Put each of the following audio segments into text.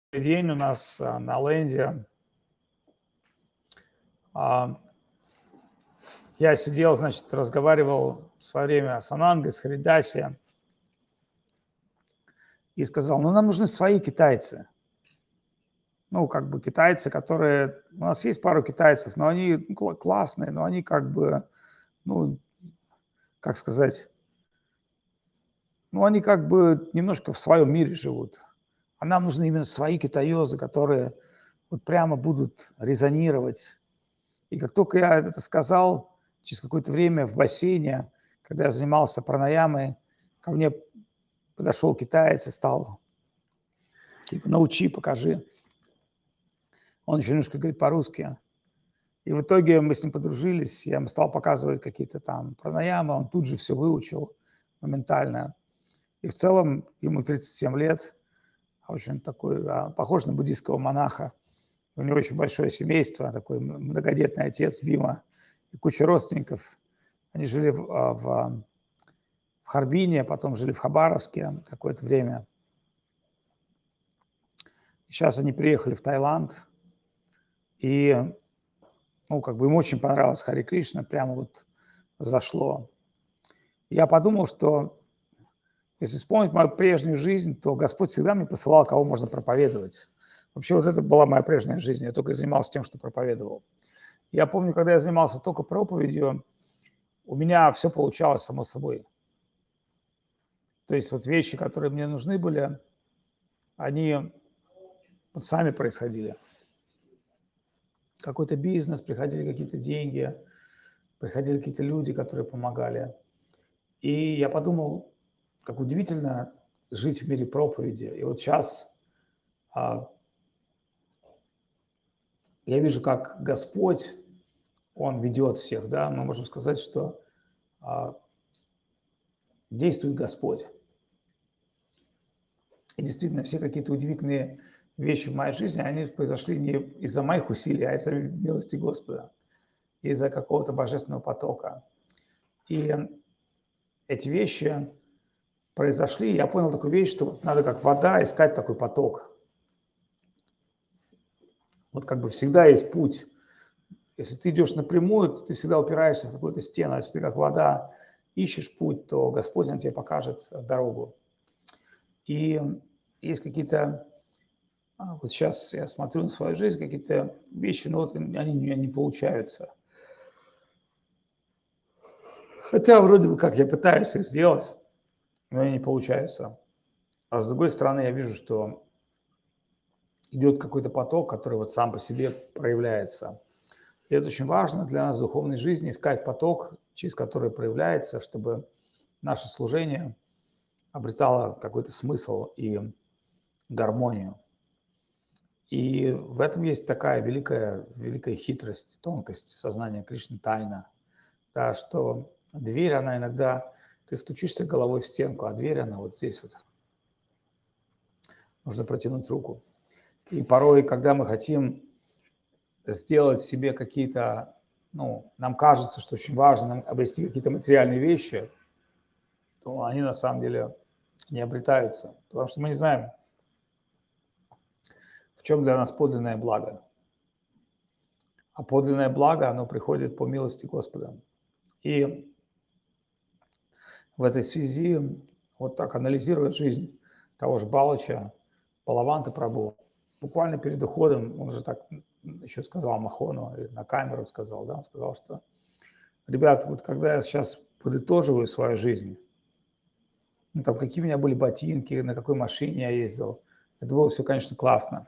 День у нас на ленде. А, Я сидел, значит, разговаривал в свое время с Анангой, с Харидаси и сказал, ну, нам нужны свои китайцы. Ну, как бы китайцы, которые... У нас есть пару китайцев, но они классные, но они как бы, ну, как сказать, ну, они как бы немножко в своем мире живут. А нам нужны именно свои китаёзы, которые вот прямо будут резонировать. И как только я это сказал, через какое-то время в бассейне, когда я занимался пранаямой, ко мне подошел китаец и стал, типа, научи, покажи. Он еще немножко говорит по-русски. И в итоге мы с ним подружились, я ему стал показывать какие-то там пранаямы, он тут же все выучил моментально. И в целом ему 37 лет, очень такой, похож на буддийского монаха. У него очень большое семейство, такой многодетный отец Бима и куча родственников. Они жили в Харбине, потом жили в Хабаровске какое-то время. Сейчас они приехали в Таиланд, и, ну, как бы им очень понравилось Харе Кришна, прямо вот зашло. Я подумал, что если вспомнить мою прежнюю жизнь, то Господь всегда мне посылал, кого можно проповедовать. Вообще вот это была моя прежняя жизнь, я только занимался тем, что проповедовал. Я помню, когда я занимался только проповедью, у меня все получалось само собой. То есть вот вещи, которые мне нужны были, они вот сами происходили. Какой-то бизнес, приходили какие-то деньги, приходили какие-то люди, которые помогали. И я подумал, как удивительно жить в мире проповеди. И вот сейчас я вижу, как Господь, Он ведет всех, да, мы можем сказать, что действует Господь. И действительно, все какие-то удивительные вещи в моей жизни, они произошли не из-за моих усилий, а из-за милости Господа, из-за какого-то божественного потока. И эти вещи произошли, я понял такую вещь, что вот надо как вода искать такой поток. Вот как бы всегда есть путь. Если ты идешь напрямую, то ты всегда упираешься в какую-то стену. А если ты как вода ищешь путь, то Господь, Он тебе покажет дорогу. И есть какие-то... Вот сейчас я смотрю на свою жизнь, какие-то вещи, но вот они у меня не получаются. Хотя вроде бы как я пытаюсь их сделать, но они не получаются. А с другой стороны, я вижу, что идет какой-то поток, который вот сам по себе проявляется. И это очень важно для нас в духовной жизни, искать поток, через который проявляется, чтобы наше служение обретало какой-то смысл и гармонию. И в этом есть такая великая хитрость, тонкость сознания Кришны, тайна, да, что дверь, она иногда, ты стучишься головой в стенку, а дверь, она вот здесь вот. Нужно протянуть руку. И порой, когда мы хотим сделать себе какие-то, ну, нам кажется, что очень важно нам обрести какие-то материальные вещи, то они на самом деле не обретаются. Потому что мы не знаем, в чем для нас подлинное благо. А подлинное благо, оно приходит по милости Господа. И в этой связи, вот так анализируя жизнь того же Балыча, Балаванта Прабху, буквально перед уходом, он же так еще сказал Махону, на камеру сказал, да, он сказал, что, ребята, вот когда я сейчас подытоживаю свою жизнь, ну, там, какие у меня были ботинки, на какой машине я ездил, это было все, конечно, классно.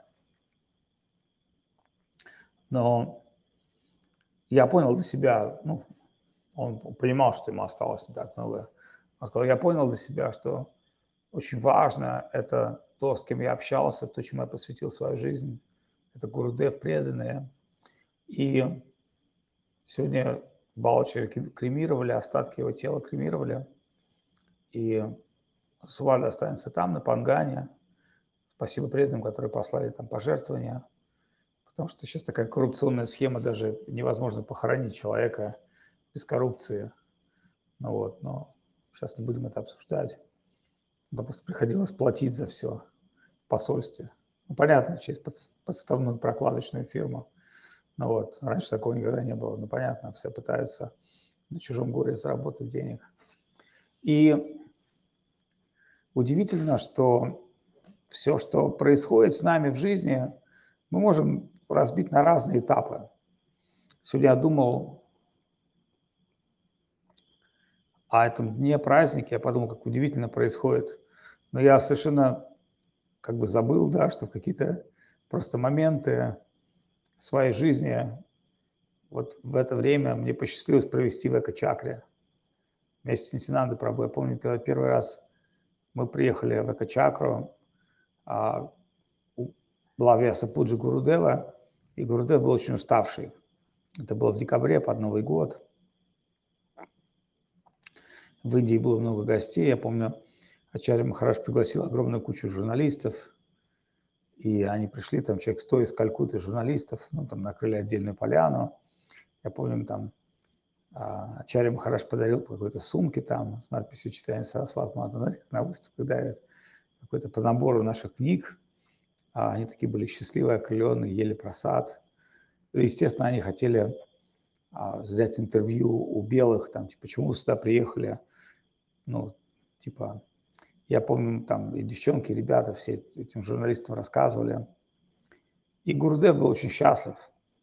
Но я понял для себя, ну, он понимал, что ему осталось не так много. Он сказал, я понял для себя, что очень важно это то, с кем я общался, то, чему я посвятил свою жизнь. Это Гурудев преданные. И сегодня Балыча кремировали, остатки его тела кремировали. И Сувада останется там, на Пангане. Спасибо преданным, которые послали там пожертвования. Потому что сейчас такая коррупционная схема, даже невозможно похоронить человека без коррупции. Ну вот, но сейчас не будем это обсуждать. Да просто приходилось платить за все в посольстве. Ну, понятно, через подставную прокладочную фирму. Ну вот, раньше такого никогда не было. Ну, понятно, все пытаются на чужом горе заработать денег. И удивительно, что все, что происходит с нами в жизни, мы можем разбить на разные этапы. Сегодня я думал о этом дне празднике, я подумал, как удивительно происходит. Но я совершенно как бы забыл, да, что в какие-то просто моменты своей жизни вот в это время мне посчастливилось провести в эко-чакре вместе с Нитянандой Прабhu. Я помню, когда первый раз мы приехали в эко-чакру, а, была Вьяса Пуджи Гурудева, и Гурудев был очень уставший. Это было в декабре, под Новый год. В Индии было много гостей. Я помню, Ачарья Махарадж пригласил огромную кучу журналистов, и они пришли, там человек 100 из Калькутты журналистов, ну, там накрыли отдельную поляну. Я помню, там Ачарья Махарадж подарил по какой-то сумке там с надписью «Читание Сарасвати Мата». Знаете, как на выставке дарят какой-то по набору наших книг. Они такие были счастливые, окрыленные, ели прасад. И, естественно, они хотели взять интервью у белых, там, типа, почему вы сюда приехали. Ну, типа, я помню, там и девчонки, и ребята все этим журналистам рассказывали. И Гурудев был очень счастлив.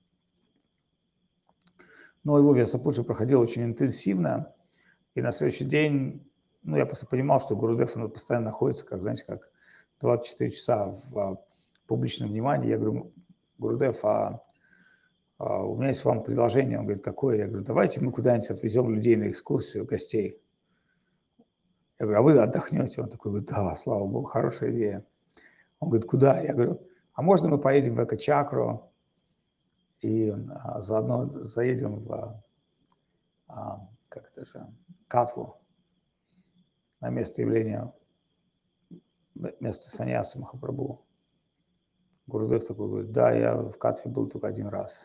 Но его Вьясапуджа проходил очень интенсивно. И на следующий день, ну, я просто понимал, что Гурудев, он постоянно находится, как, знаете, как 24 часа в публичном внимании. Я говорю, Гурудев, у меня есть вам предложение. Он говорит, какое? Я говорю, давайте мы куда-нибудь отвезем людей на экскурсию, гостей. Я говорю, а вы отдохнете? Он такой говорит, да, слава богу, хорошая идея. Он говорит, куда? Я говорю, а можно мы поедем в эко-чакру и заодно заедем в, как это же, Катву, на место явления, место саньяса Махапрабху. Гурудев такой говорит, да, я в Катве был только один раз.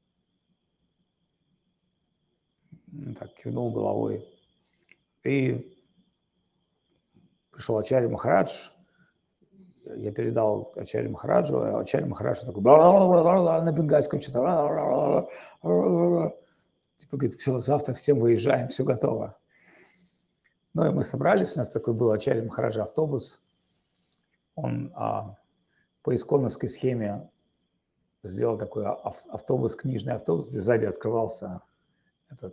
Так кивнул головой. И пришел Ачарья Махарадж, я передал Ачарье Махараджу, а Ачарья Махарадж такой на бенгальском что-то. Типа говорит, все, завтра всем выезжаем, все готово. Ну и мы собрались, у нас такой был Ачарья Махараджа автобус. Он по исконовской схеме сделал такой автобус, книжный автобус, где сзади открывался этот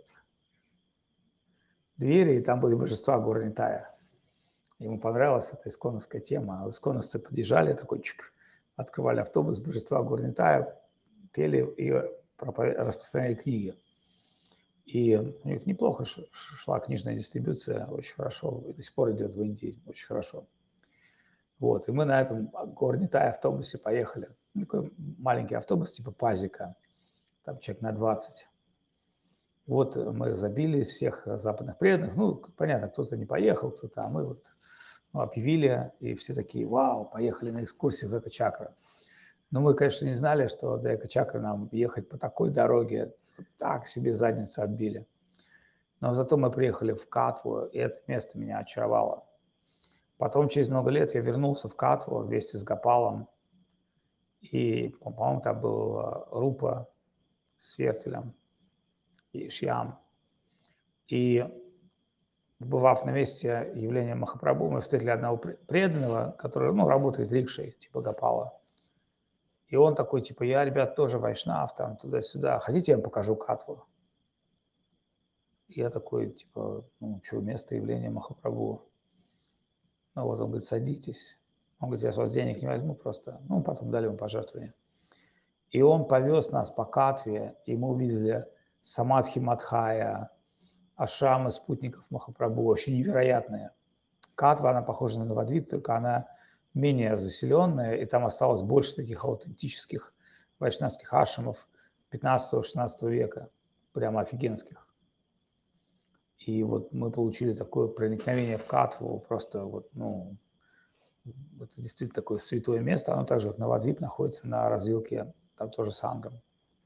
двери, и там были божества Гурнитая. Ему понравилась эта исконовская тема. А исконовцы подъезжали, такой чик, открывали автобус, божества Гурнитая, пели и распространяли книги. И у них неплохо шла книжная дистрибуция, очень хорошо, и до сих пор идет в Индии, очень хорошо. Вот, и мы на этом Гурнитай автобусе поехали. Такой маленький автобус типа пазика, там человек на 20. Вот мы забили всех западных преданных. Ну, понятно, кто-то не поехал, кто-то, а мы вот объявили, и все такие, вау, поехали на экскурсию в эко-чакру. Но мы, конечно, не знали, что до эко-чакры нам ехать по такой дороге, так себе задницу отбили. Но зато мы приехали в Катву, и это место меня очаровало. Потом, через много лет, я вернулся в Катву вместе с Гопалом, и, по-моему, там был Рупа с Вертелем и Шьям. И, побывав на месте явления Махапрабху, мы встретили одного преданного, который, ну, работает рикшей, типа Гопала. И он такой, типа, я, ребят, тоже вайшнав, там, туда-сюда. Хотите, я вам покажу Катву? И я такой, типа, ну, что, место явления Махапрабху? Ну, вот он говорит, садитесь. Он говорит, я с вас денег не возьму просто. Ну, потом дали ему пожертвование. И он повез нас по Катве, и мы увидели Самадхи Мадхая, ашрамы спутников Махапрабху, вообще невероятные. Катва, она похожа на Навадвип, только она менее заселенная, и там осталось больше таких аутентических вайшнавских ашрамов 15-16 века, прямо офигенских. И вот мы получили такое проникновение в Катву, просто вот, ну, это действительно такое святое место, оно также, как Навадвип, находится на развилке, там тоже Сангам.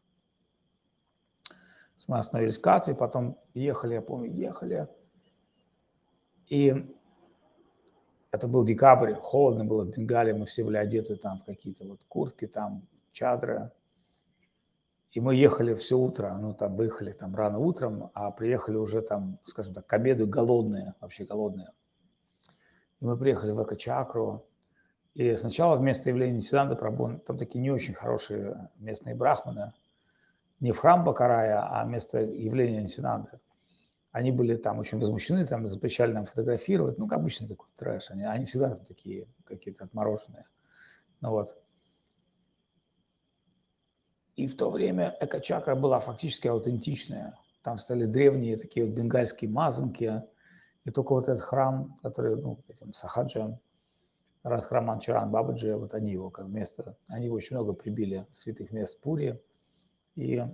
Мы остановились в Катве, потом ехали, я помню, ехали. И Это был декабрь, холодно было в Бенгале, мы все были одеты там в какие-то вот куртки, там чадры. И мы ехали все утро, ну, там выехали там рано утром, а приехали уже там, скажем так, к обеду голодные, вообще голодные. И мы приехали в Эко-чакру, и сначала вместо явления Нитьянанды Прабху, там такие не очень хорошие местные брахманы, не в храм Бакарая, а вместо явления Нитьянанды. Они были там очень возмущены, там запрещали нам фотографировать, ну, как обычный такой трэш, они всегда там такие какие-то отмороженные. Ну вот. И в то время эко-чакра была фактически аутентичная. Там стали древние такие вот бенгальские мазанки, и только вот этот храм, который, ну, этим Сахаджа, Радхараман Чаран Бабаджи, вот они его как место, они его очень много прибили святых мест в Пури, и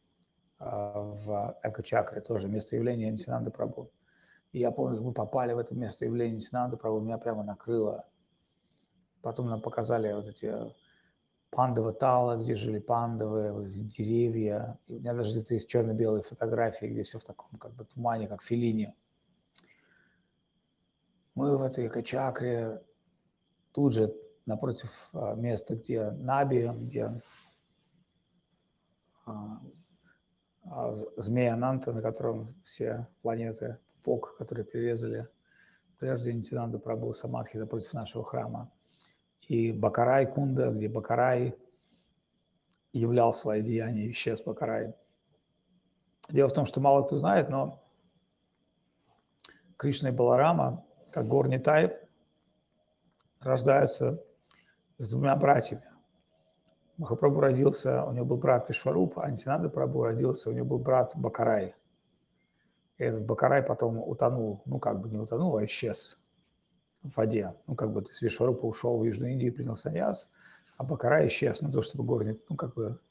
в эко-чакре тоже место явления Нитьянанды Прабху. И я помню, как мы попали в это место явления Нитьянанды Прабху, меня прямо накрыло. Потом нам показали вот эти пандовы тала, где жили пандавы, вот эти деревья. И у меня даже где-то есть черно-белые фотографии, где все в таком как бы тумане, как в Феллини. Мы в этой эко-чакре, тут же напротив места, где Наби, где змея Ананта, на котором все планеты Пок, которые перерезали прежде Нитьянанду Прабху Самадхи напротив нашего храма. И Бакарай Кунда, где Бакарай являл свои деяния, исчез Бакарай. Дело в том, что мало кто знает, но Кришна и Баларама, как Гор Нитай, рождаются с двумя братьями. Махапрабху родился, у него был брат Вишваруп, а Нитьянанда Прабху родился, у него был брат Бакарай. И этот Бакарай потом утонул, ну как бы не утонул, а исчез в воде. Ну как бы, то есть Вишварупа ушел в Южную Индию, принял саньяс, а Бакарай исчез. Ну то, чтобы Гор Нитай, ну как бы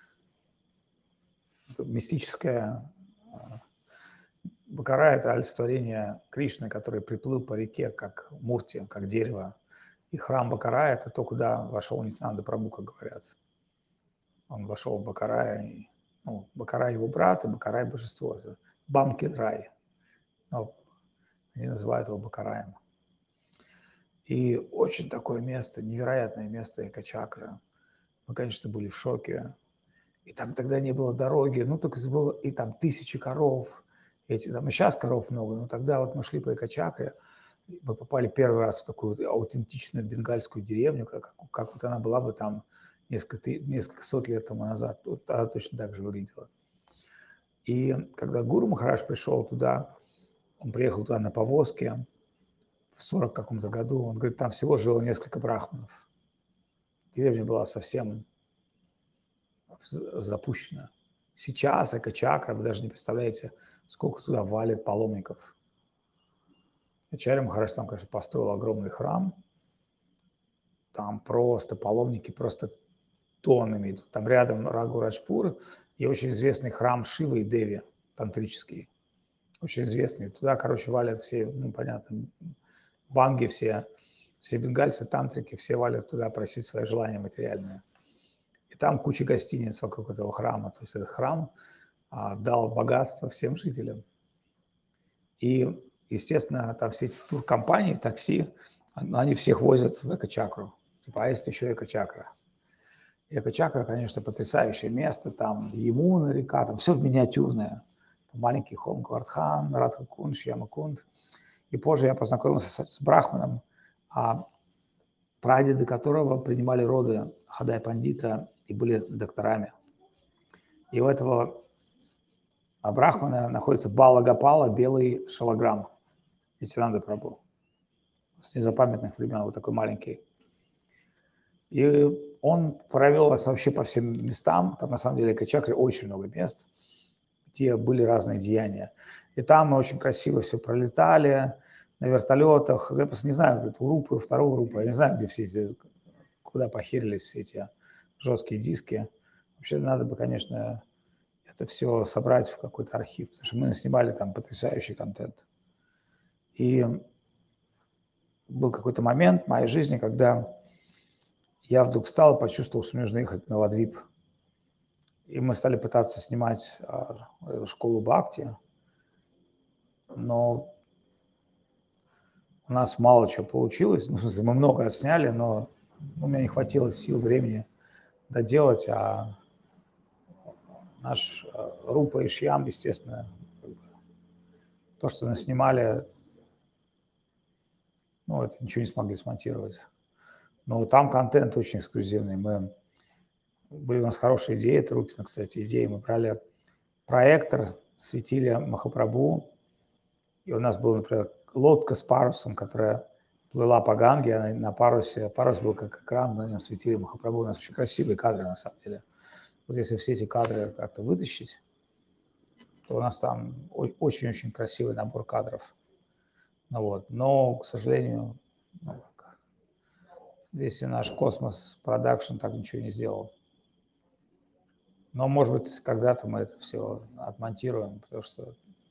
мистическое. Бакарай – это олицетворение Кришны, который приплыл по реке, как мурти, как дерево. И храм Бакарая – это то, куда вошел Нитьянанда Прабху, как говорят. Он вошел в Бакарая, и, ну, Бакарай его брат, и Бакарай – божество. Это Бамкин-рай. Но они называют его Бакараем. И очень такое место, невероятное место эко-чакра. Мы, конечно, были в шоке. И там тогда не было дороги, ну, только было, и там тысячи коров. Там и сейчас коров много, но тогда вот мы шли по эко-чакре, мы попали первый раз в такую вот аутентичную бенгальскую деревню, как вот она была бы там несколько сот лет тому назад. Вот она точно так же выглядела. И когда Гуру Махарадж пришел туда, он приехал туда на повозке в 40 каком-то году, он говорит, там всего жило несколько брахманов. Деревня была совсем запущена. Сейчас эко-чакра, вы даже не представляете, сколько туда валит паломников. Ачарья Махарадж там, конечно, построил огромный храм. Там просто паломники просто тоннами идут. Там рядом Рагураджпур и очень известный храм Шивы и Деви, тантрический. Очень известный. Туда, короче, валят все, ну, понятно, банги все бенгальцы, тантрики, все валят туда просить свои желания материальные. И там куча гостиниц вокруг этого храма. То есть этот храм дал богатство всем жителям. И, естественно, там все эти туркомпании, такси, они всех возят в эко-чакру. Типа, а есть еще эко-чакра. Эко-чакра, конечно, потрясающее место. Там Ямуна река, там все в миниатюрное. Там маленький Хомквартхан, Радхакунд, Шьямакунд. И позже я познакомился с брахманом, прадеды которого принимали роды Хадай Пандита и были докторами. И у этого брахмана находится Бала Гапала, белый шалограмм Нитьянанды Прабху. С незапамятных времен, вот такой маленький. И он провел нас вообще по всем местам. Там, на самом деле, в эко-чакре очень много мест, где были разные деяния. И там мы очень красиво все пролетали на вертолетах. Я просто не знаю, у Рупы, второго Рупа, я не знаю, где все эти, куда похерились все эти жесткие диски. Вообще надо бы, конечно, это все собрать в какой-то архив, потому что мы снимали там потрясающий контент. И был какой-то момент в моей жизни, когда я вдруг встал и почувствовал, что мне нужно ехать в Новодвип. И мы стали пытаться снимать школу Бхакти, но у нас мало чего получилось. Ну, в смысле, мы много отсняли, но у меня не хватило сил, времени доделать, а наш Рупа и Шьям, естественно, как бы, то, что наснимали, ну, это ничего не смогли смонтировать. Но там контент очень эксклюзивный. Были у нас хорошие идеи, это Рупина, кстати, идеи. Мы брали проектор, светили Махапрабху, и у нас была, например, лодка с парусом, которая плыла по Ганге, она на парусе. Парус был как экран, на нем светили Махапрабху. У нас очень красивые кадры, на самом деле. Вот если все эти кадры как-то вытащить, то у нас там очень-очень красивый набор кадров. Ну, вот. Но, к сожалению, ну, весь наш космос продакшн так ничего не сделал. Но, может быть, когда-то мы это все отмонтируем, потому что...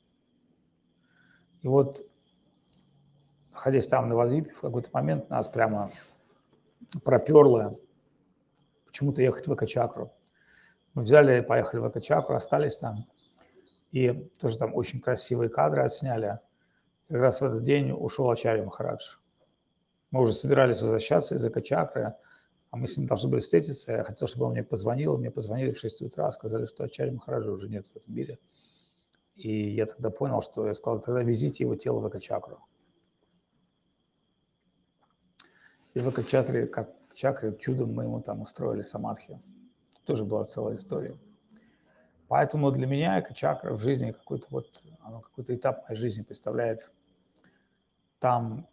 И вот, находясь там на Вадвипе, в какой-то момент нас прямо проперло почему-то ехать в Эко-Чакру. Мы взяли и поехали в Эко-Чакру, остались там, и тоже там очень красивые кадры отсняли. Как раз в этот день ушел Ачарья Махарадж. Мы уже собирались возвращаться из Эко-Чакры, а мы с ним должны были встретиться. Я хотел, чтобы он мне позвонил. Мне позвонили в 6 утра, сказали, что Ачарья Махараджа уже нет в этом мире. И я тогда понял, что я сказал, тогда везите его тело в Эко-Чакру. И в Эко-Чакре, как чакре, чудом мы ему там устроили самадхи. Тоже была целая история. Поэтому для меня Эко-Чакра в жизни какой-то этап моей жизни представляет. Там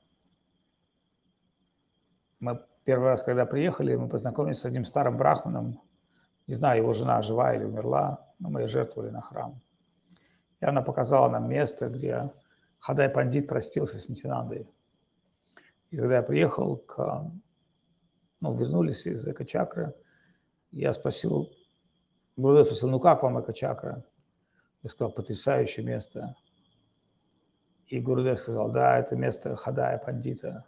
мы первый раз, когда приехали, мы познакомились с одним старым брахманом. Не знаю, его жена жива или умерла, но мы ее жертвовали на храм. И она показала нам место, где Хадай Пандит простился с Нитянандой. И когда я приехал, вернулись из Эко-Чакры, я спросил, Гурудев спросил, ну как вам Эко-Чакра? Я сказал, потрясающее место. И Гурудев сказал, да, это место Хадая Пандита.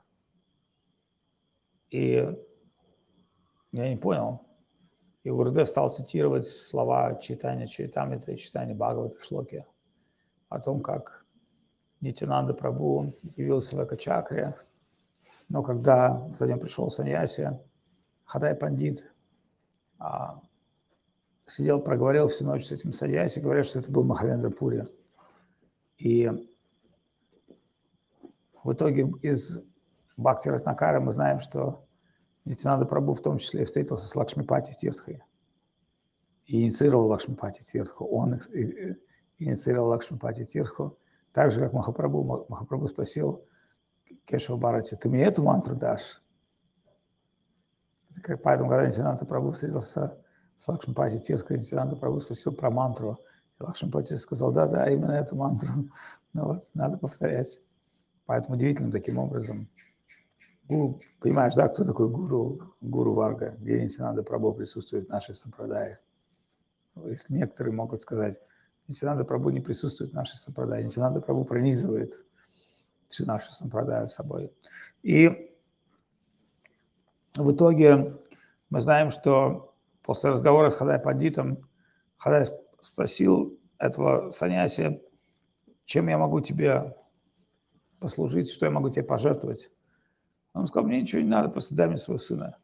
И я не понял. И Гурудев стал цитировать слова Чайтанья Чаритамриты и Чайтанья Бхагавата Шлоки о том, как Нитянанда Прабху явился в Эко-Чакре, но когда за ним пришел саньяси, Хадай Пандит сидел, проговорил всю ночь с этим саньяси, говорят, что это был Махавендра Пури. И в итоге из Бхакти Ратнакара мы знаем, что Нитянанда Прабху в том числе встретился с Лакшмипати Тиртхой и инициировал Лакшмипати Тиртху. Он инициировал Лакшмипати Тиртху, так же, как Махапрабху. Махапрабху спросил Кешава Бхарати, ты мне эту мантру дашь? Поэтому, когда Нитянанда Прабху встретился с Лакшмипати Тиртхой, Нитянанда Прабху спросил про мантру. И Лакшмипати сказал, да, именно эту мантру. Ну вот, надо повторять. Поэтому удивительным таким образом. Гуру, понимаешь, да, кто такой гуру? Гуру Варга, где Нитянанда Прабху присутствует в нашей сампрадае. Если некоторые могут сказать, Нитянанда Прабху не присутствует в нашей сампрадае, Нитянанда Прабху пронизывает всю нашу сампрадаю собой. И в итоге мы знаем, что после разговора с Хадай Пандитом Хадай спросил этого саньяси, чем я могу тебе послужить, что я могу тебе пожертвовать. Он сказал, мне ничего не надо, просто дай мне своего сына.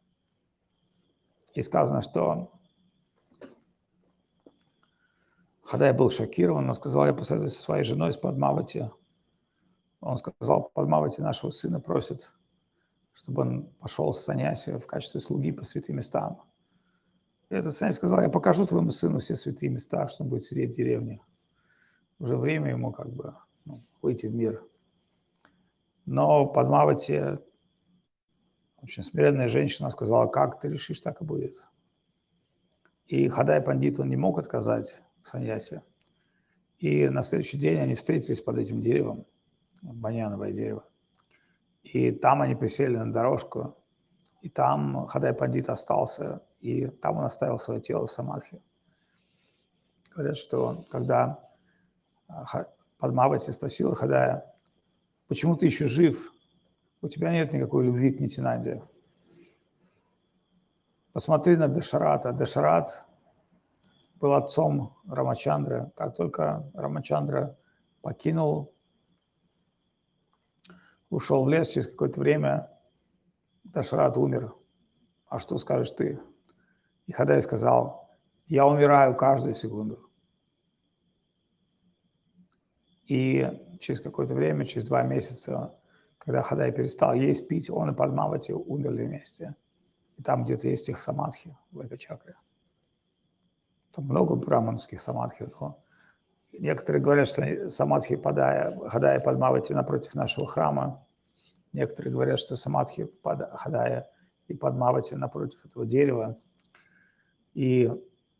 И сказано, что Хадай был шокирован, он сказал, я посоветуюсь со своей женой, с Падмавати. Он сказал, Падмавати нашего сына просит, чтобы он пошел с саньяси в качестве слуги по святым местам. И этот саньяси сказал, я покажу твоему сыну все святые места, что он будет сидеть в деревне. Уже время ему выйти в мир. Но Падмавати, очень смиренная женщина, сказала, как ты решишь, так и будет. И Хадай Пандит, он не мог отказать саньяси. И на следующий день они встретились под этим деревом, баньяновое дерево. И там они присели на дорожку, и там Хадай Пандит остался, и там он оставил свое тело в самадхи. Говорят, что когда Падмавати спросила Хадая, почему ты еще жив? У тебя нет никакой любви к Нитянанде. Посмотри на Дашарата. Дашарат был отцом Рамачандры. Как только Рамачандра покинул ушел в лес, через какое-то время Дашрат умер. А что скажешь ты? И Хадай сказал: я умираю каждую секунду. И через какое-то время, через 2 месяца, когда Хадай перестал есть, пить, он и Падмавати умерли вместе. И там где-то есть их самадхи в этой чакре. Там много браманских самадхи, но некоторые говорят, что самадхи Хадая и Падмавати напротив нашего храма. Некоторые говорят, что самадхи Хадая и Падмавати напротив этого дерева. И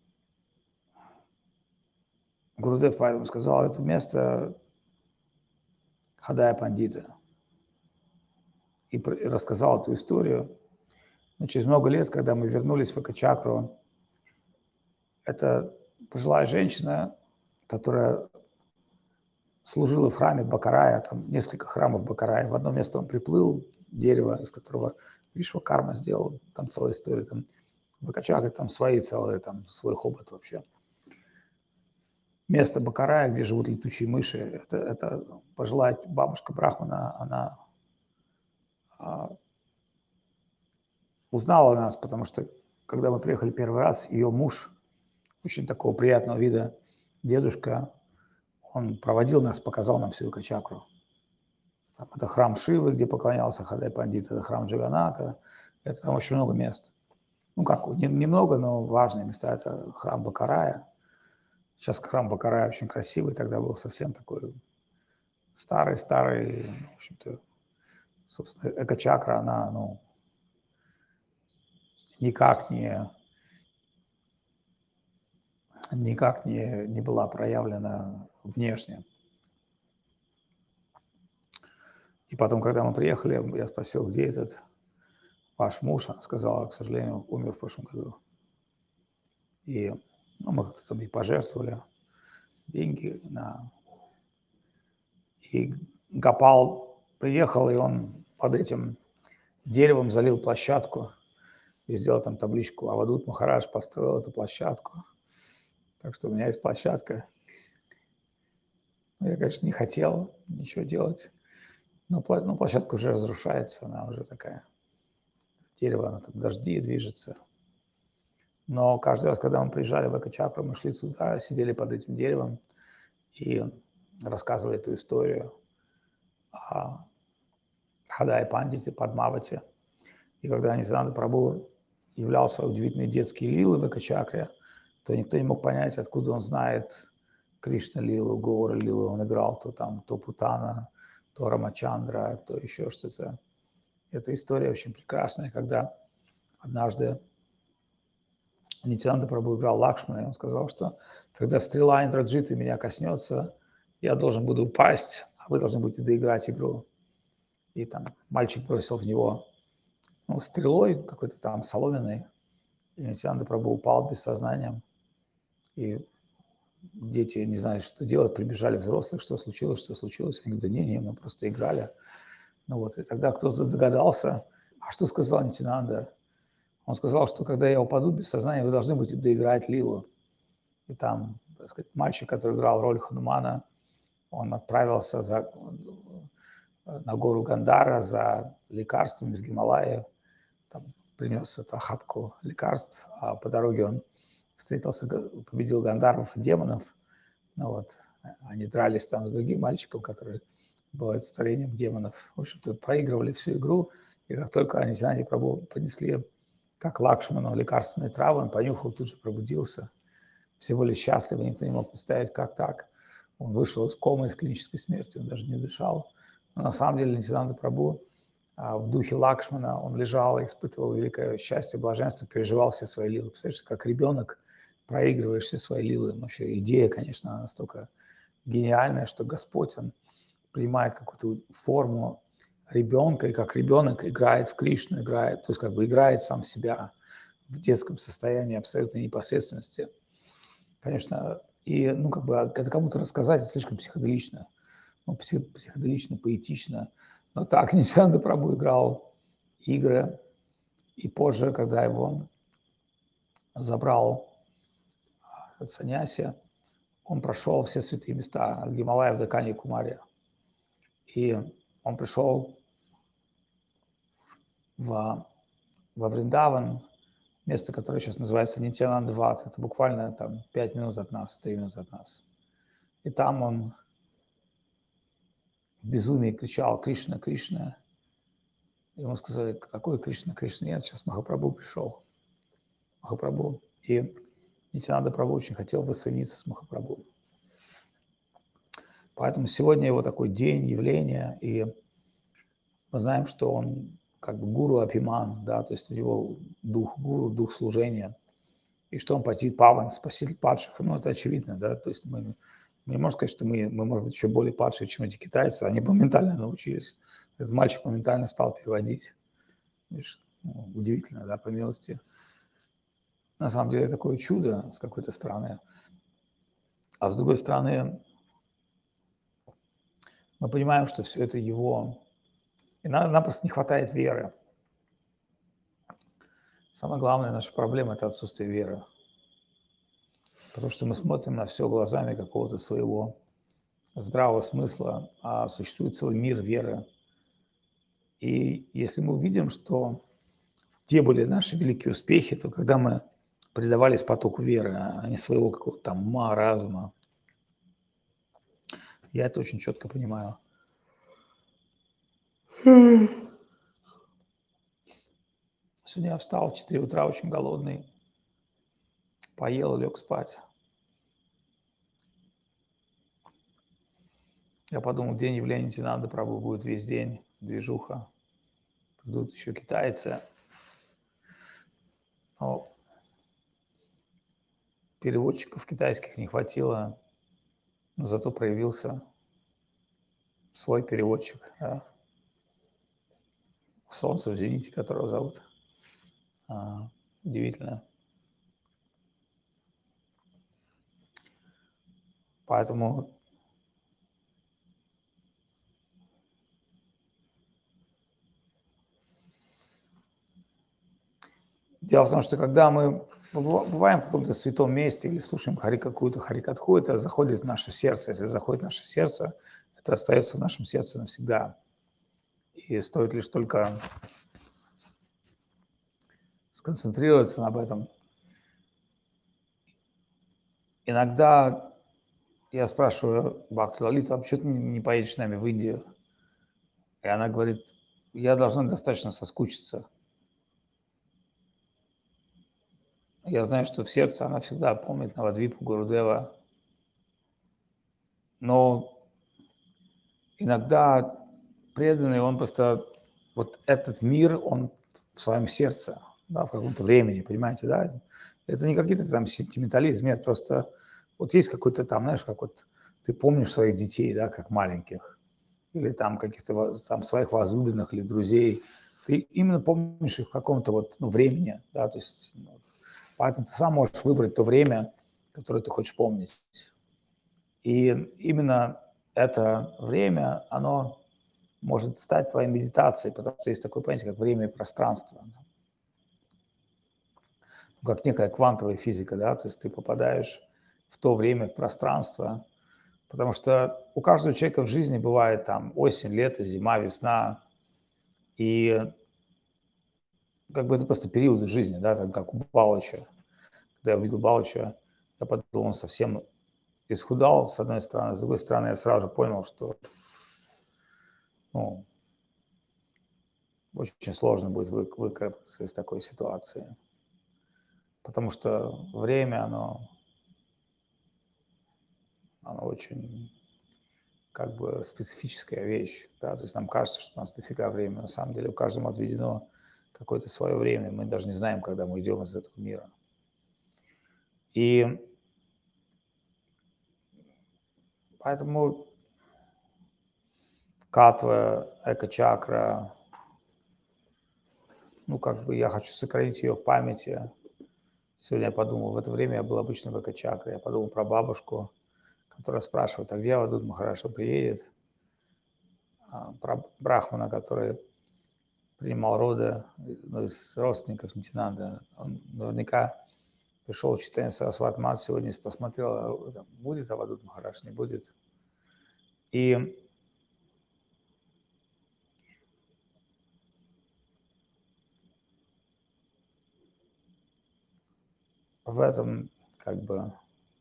Гурудев поэтому сказал, это место Хадая Пандита. И рассказал эту историю. Но через много лет, когда мы вернулись в Экачакру, это пожилая женщина, которая служила в храме Бакарая, там несколько храмов Бакарая. В одно место он приплыл, дерево, из которого Вишвакарма сделал, там целая история. Там в Экачакре там свои целые, там свой хобот вообще. Место Бакарая, где живут летучие мыши, это пожилая бабушка Брахмана, она узнала нас, потому что, когда мы приехали первый раз, ее муж, очень такого приятного вида дедушка, он проводил нас, показал нам всю Экачакру. Это храм Шивы, где поклонялся Хадай Пандит, это храм Джаганата, это там очень много мест. Ну как, немного, но важные места. Это храм Бакарая. Сейчас храм Бакарая очень красивый, тогда был совсем такой старый, в общем-то, собственно, Экачакра, она, никак не была проявлена внешне. И потом, когда мы приехали, я спросил, где этот ваш муж? Она сказала, к сожалению, умер в прошлом году. И мы как-то там и пожертвовали деньги И Гопал приехал, и он под этим деревом залил площадку и сделал там табличку. Авадут Махарадж построил эту площадку. Так что у меня есть площадка. Я, конечно, не хотел ничего делать, но площадка уже разрушается, она уже такая. Дерево, оно там дожди движется. Но каждый раз, когда мы приезжали в Экачакру, мы шли сюда, сидели под этим деревом и рассказывали эту историю о Хадае Пандите, Падмавати. И когда Нитянанда Прабху являл свои удивительные детские лилы в Экачакре, то никто не мог понять, откуда он знает Кришна лилу, Гора лилу. Он играл то Путана, то Рамачандра, то еще что-то. Эта история очень прекрасная, когда однажды Нитянанда Прабху играл Лакшмана, и он сказал, что когда стрела Индраджиты меня коснется, я должен буду упасть, а вы должны будете доиграть игру. И там мальчик бросил в него стрелой какой-то там соломенной, и Нитянанда Прабху упал без сознания. И дети не знали, что делать, прибежали взрослые, что случилось. Они говорят, да не, мы просто играли. И тогда кто-то догадался, а что сказал Нитянанда? Он сказал, что когда я упаду без сознания, вы должны будете доиграть лилу. И там, так сказать, мальчик, который играл роль Ханумана, он отправился на гору Гандара за лекарством из Гималая, там принес эту охапку лекарств, а по дороге он победил гандарвов и демонов. Они дрались там с другим мальчиком, который был олицетворением демонов. В общем-то, проигрывали всю игру, и как только Нитянанде Прабху понесли как Лакшману лекарственные травы, он понюхал, тут же пробудился. Все были счастливы, никто не мог представить, как так. Он вышел из комы, из клинической смерти, он даже не дышал. Но на самом деле Нитянанда Прабху в духе Лакшмана, он лежал и испытывал великое счастье, блаженство, переживал все свои лилы. Представляешь, как ребенок проигрываешь все свои лилы. Вообще идея, конечно, настолько гениальная, что Господь, он принимает какую-то форму ребенка, и как ребенок играет в Кришну, то есть как бы играет сам себя в детском состоянии абсолютной непосредственности. Конечно, и это кому-то рассказать, это слишком психоделично. Психоделично, поэтично. Но так Нитянанда Прабху играл игры, и позже, когда его забрал саньяси, он прошел все святые места от Гималаев до Каньякумари. И он пришел во Вриндаван, место, которое сейчас называется Нитьянанд-Ват. Это буквально там 5 минут от нас, 3 минуты от нас. И там он в безумии кричал: «Кришна, Кришна». Ему сказали: «Какой Кришна? Кришна нет, сейчас Махапрабху пришел». Махапрабху. И Нитьянанда Прабху очень хотел воссоединиться с Махапрабху. Поэтому сегодня его такой день явления, и мы знаем, что он как бы гуру Абхиман, да, то есть у него дух гуру, дух служения, и что он пойти паван, спаситель падших, ну, это очевидно, да, то есть мы не можем сказать, что мы, может быть, еще более падшие, чем эти китайцы, они моментально научились. Этот мальчик моментально стал переводить. Видишь, ну, удивительно, да, по милости. На самом деле такое чудо с какой-то стороны. А с другой стороны, мы понимаем, что все это его. И нам просто не хватает веры. Самая главная наша проблема – это отсутствие веры. Потому что мы смотрим на все глазами какого-то своего здравого смысла, а существует целый мир веры. И если мы увидим, что те были наши великие успехи, то когда мы предавались потоку веры, а не своего какого-то там ума, разума, я это очень четко понимаю. Сегодня я встал в 4 утра очень голодный, поел, лег спать. Я подумал, день явления Нитьянанды Прабху будет весь день, движуха. Придут еще китайцы. Но переводчиков китайских не хватило, но зато проявился свой переводчик, да. Солнце в зените, которого зовут. Удивительно. Поэтому дело в том, что когда мы бываем в каком-то святом месте или слушаем какую-то харикатху, это заходит в наше сердце. Если заходит в наше сердце, это остается в нашем сердце навсегда. И стоит лишь только сконцентрироваться об этом. Иногда я спрашиваю Бхакти Лалиту: «А почему ты не поедешь с нами в Индию?» И она говорит: «Я должна достаточно соскучиться». Я знаю, что в сердце она всегда помнит Навадвипу, Гурудева. Но иногда преданный, он просто, вот этот мир, он в своем сердце, да, в каком-то времени, понимаете, да? Это не какие-то там сентиментализм, нет, просто вот есть какой-то там, знаешь, как вот ты помнишь своих детей, да, как маленьких, или там каких-то там своих возлюбленных или друзей, ты именно помнишь их в каком-то вот, ну, времени, да, то есть, ну, поэтому ты сам можешь выбрать то время, которое ты хочешь помнить. И именно это время, оно может стать твоей медитацией, потому что есть такое понятие, как время и пространство. Как некая квантовая физика, да, то есть ты попадаешь в то время, в пространство, потому что у каждого человека в жизни бывает там осень, лето, зима, весна, и как бы это просто периоды жизни, да, там, как у Балыча. Когда я увидел Балыча, я подумал, он совсем исхудал, с одной стороны, с другой стороны, я сразу же понял, что, ну, очень сложно будет выкарабкаться из такой ситуации, потому что время, оно очень как бы специфическая вещь, да, то есть нам кажется, что у нас дофига времени, на самом деле у каждого отведено какое-то свое время, мы даже не знаем, когда мы идем из этого мира. И поэтому катва, эко-чакра, ну, как бы я хочу сохранить ее в памяти. Сегодня я подумал, в это время я был обычно в эко-чакре, я подумал про бабушку, которая спрашивает: «А где Авадут Махарадж приедет?» Про брахмана, который принимал роды, ну, из родственников Нитьянанды. Он наверняка пришел в читание Сарасвати Мат сегодня, посмотрел, будет Авадут Махарадж, не будет. И в этом как бы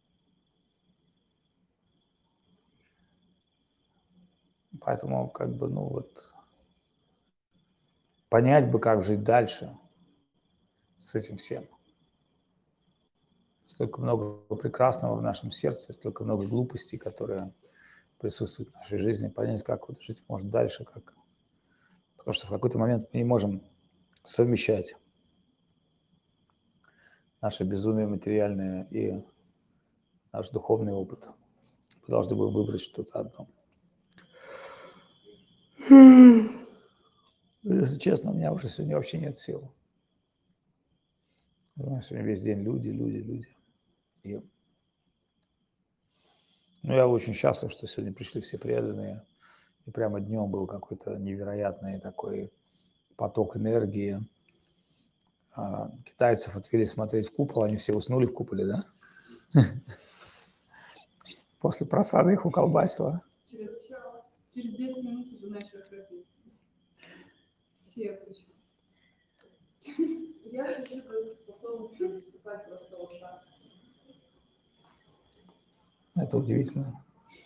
поэтому как бы, ну вот понять бы, как жить дальше с этим всем. Столько много прекрасного в нашем сердце, столько много глупостей, которые присутствуют в нашей жизни, понять, как вот жить можно дальше, как... Потому что в какой-то момент мы не можем совмещать наше безумие материальное и наш духовный опыт. Мы должны были выбрать что-то одно. Если честно, у меня уже сегодня вообще нет сил. У меня сегодня весь день люди. И, ну, я очень счастлив, что сегодня пришли все преданные. И прямо днем был какой-то невероятный такой поток энергии. Китайцев отвели смотреть в купол, они все уснули в куполе, да? После просады их уколбасило. Через 10 минут уже начали храпеть. Все причем. Я хочу твою способность засыпать просто в ушах. Это удивительно.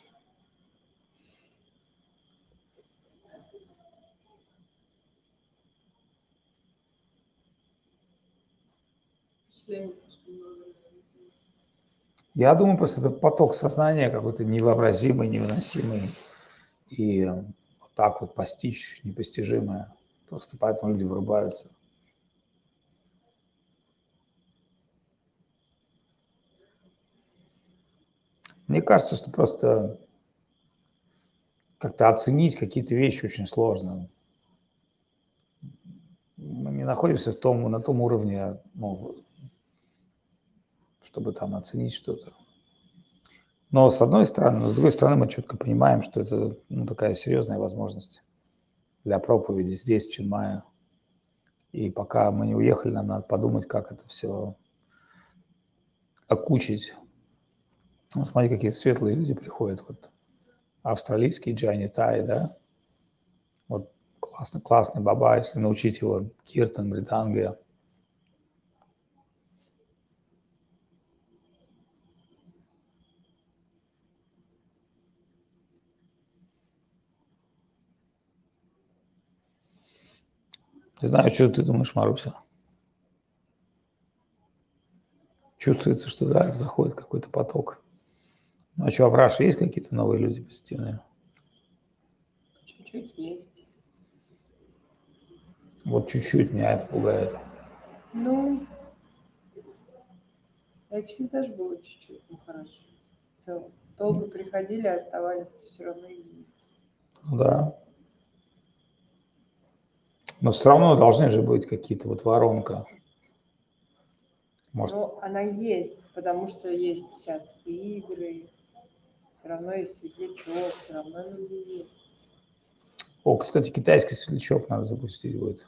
Я думаю, просто это поток сознания какой-то невообразимый, невыносимый. И вот так вот постичь непостижимое. Просто поэтому люди вырубаются. Мне кажется, что просто как-то оценить какие-то вещи очень сложно. Мы не находимся на том уровне, ну, чтобы там оценить что-то. Но с одной стороны, но с другой стороны, мы четко понимаем, что это такая серьезная возможность для проповеди здесь, в Чимае. И пока мы не уехали, нам надо подумать, как это все окучить. Ну, смотри, какие светлые люди приходят. Вот австралийский Джайни Тай, да? Вот классный баба, если научить его киртан, мриданге. Не знаю, что ты думаешь, Маруся? Чувствуется, что да, заходит какой-то поток. Ну а что, в Раше есть какие-то новые люди позитивные? Чуть-чуть есть. Вот чуть-чуть меня это пугает. Ну, их всегда же было чуть-чуть, ну хорошо. В целом. Долго приходили, оставались все равно единицы. Да. Но все равно должны же быть какие-то вот воронка. Может... Но она есть, потому что есть сейчас игры, все равно есть светлячок, все равно люди есть. О, кстати, китайский светлячок надо запустить будет.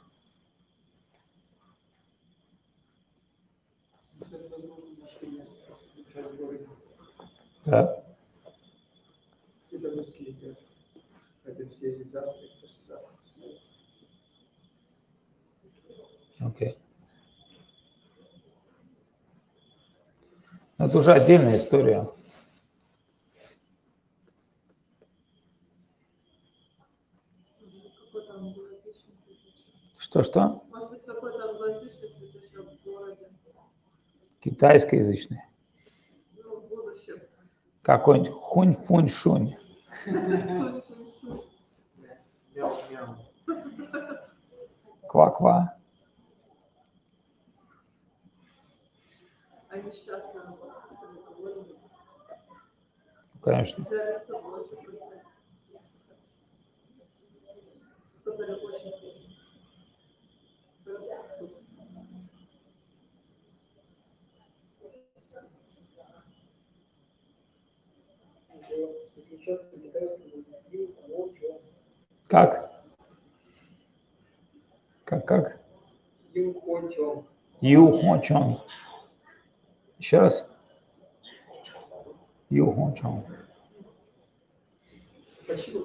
Кстати, возможно, нашли место в городе. Да? Это русские едят. Хотим съездить завтра и послезавтра. Окей. Но это уже отдельная история. Что? Может быть, какой-то англоязычный светлячок в городе. Китайскоязычный. Ну, в будущем. Какой-нибудь хунь-фунь-шунь. Мяу-мяу. Ква-ква. Они счастливы. Конечно. Взяли с собой, очень красиво. Сказали, очень вкусно. Просто супер. Светлячок по-китайски будет Как? Как? Юхочон. Юхочон. Еще раз. Юхочон. Спасибо,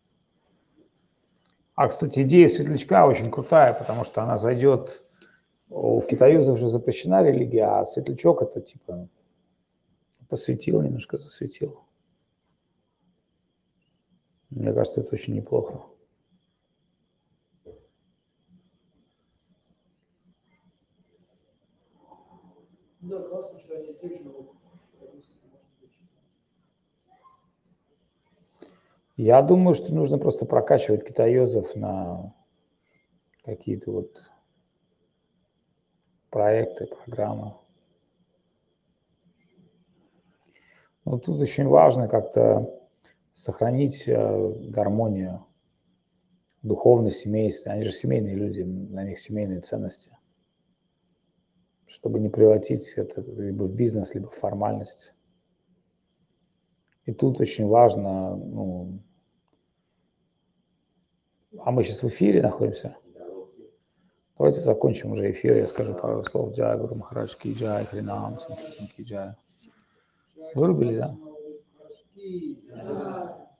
А, кстати, идея светлячка очень крутая, потому что она зайдет У китаёзов же запрещена религия, а светлячок это типа посветил, немножко засветил. Мне кажется, это очень неплохо. Да, классно, что они здесь живут. Я думаю, что нужно просто прокачивать китаёзов на какие-то вот проекты, программы. Ну, тут очень важно как-то сохранить гармонию, духовность, семейство. Они же семейные люди, на них семейные ценности. Чтобы не превратить это либо в бизнес, либо в формальность. И тут очень важно, ну, а мы сейчас в эфире находимся? Давайте закончим уже эфир, я скажу пару слов. Джай, Гуру Махарадж ки джай, Хринам, Санкиртан ки джай. Вырубили, да? Да.